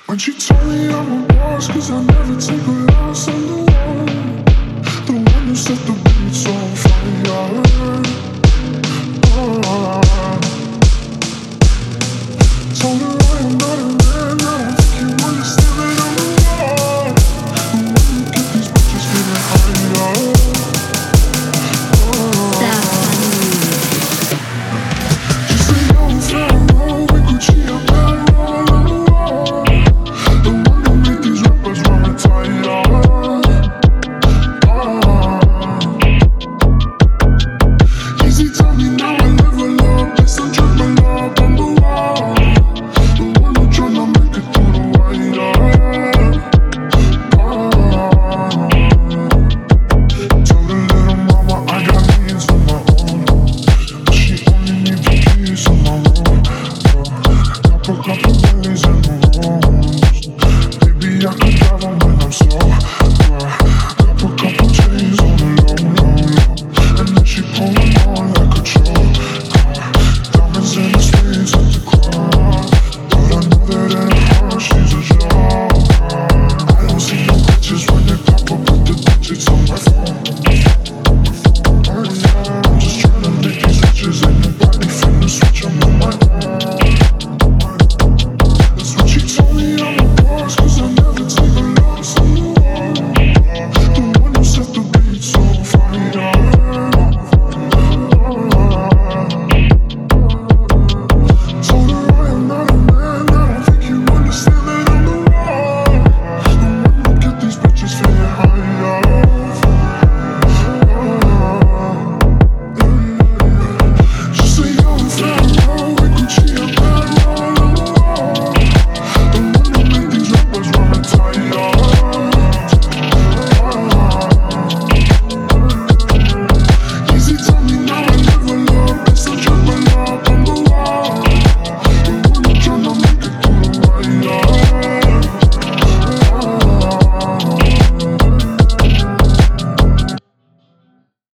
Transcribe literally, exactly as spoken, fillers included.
When she told me I'm a boss, cause I never take a loss. I'm the one, the one who set the beats on fire. Oh, told her